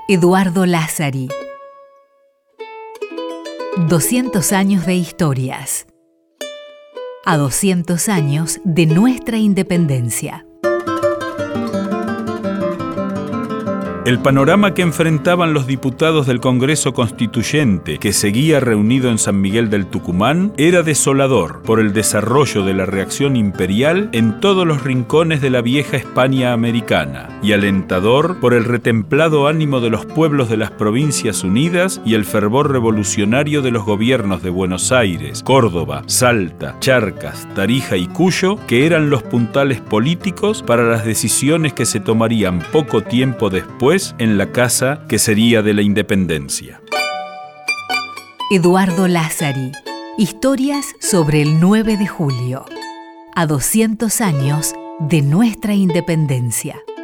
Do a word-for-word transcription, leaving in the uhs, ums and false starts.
Eduardo Lázari. doscientos años de historias. A doscientos años de nuestra independencia. El panorama que enfrentaban los diputados del Congreso Constituyente, que seguía reunido en San Miguel del Tucumán, era desolador por el desarrollo de la reacción imperial en todos los rincones de la vieja España americana, y alentador por el retemplado ánimo de los pueblos de las Provincias Unidas y el fervor revolucionario de los gobiernos de Buenos Aires, Córdoba, Salta, Charcas, Tarija y Cuyo, que eran los puntales políticos para las decisiones que se tomarían poco tiempo después en la casa que sería de la independencia. Eduardo Lázari. Historias sobre el nueve de julio. A doscientos años de nuestra independencia.